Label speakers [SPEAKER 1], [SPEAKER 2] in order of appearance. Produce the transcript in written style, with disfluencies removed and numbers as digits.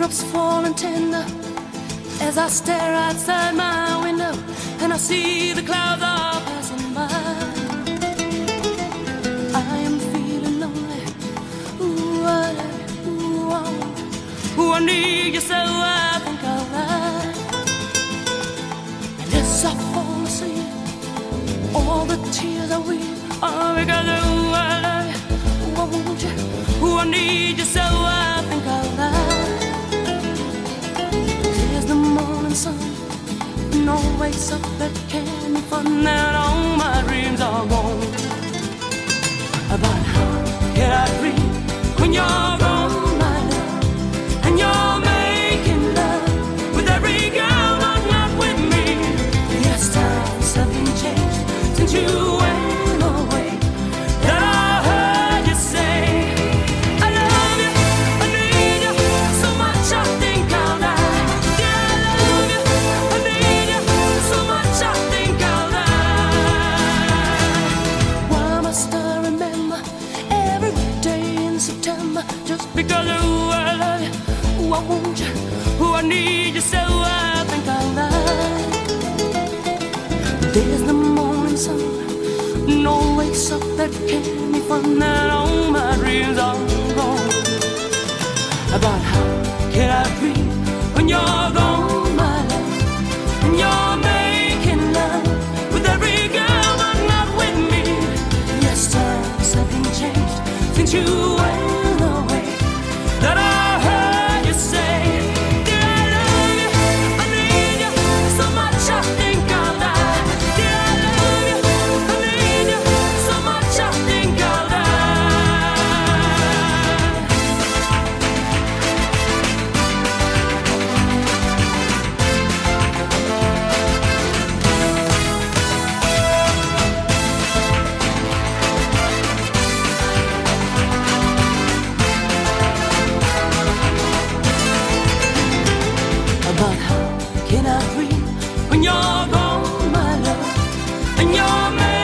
[SPEAKER 1] raindrops falling tender as I stare outside my window and I see the clouds are passing by. I am feeling lonely. Ooh, I love you. Ooh, I want you. Ooh, I need you so I think I'll lie. And as I fall asleep, all the tears I weep are because of ooh, I love you. Ooh, I want you. Ooh, I need you so I think I'll lie. There's the morning sun, no wakes up that can be fun, and all my dreams are gone. But how can I dream when you're gone, my love, and you're making love with every girl but not with me? Yes, times have been changed since you went away. That I heard you say, I love you, I need you so much I think I'll die. Yeah, I love you, I need you so much I think I'll die. Why must I remember every day in September just because ooh, I love you, ooh, I want you, ooh, I need you so I think I'll lie. There's the morning sun, no wakes up that can be fun, and all my dreams are gone. About how can I dream when you're gone, my love, and you're making love with every girl but not with me? Yes, times have been changed since you went away. That I heard you say, dear, I love you, I need you so much I think I'll die. Dear, I love you, I need you so much I think I'll die. But how can I dream when you're gone, my love, and you're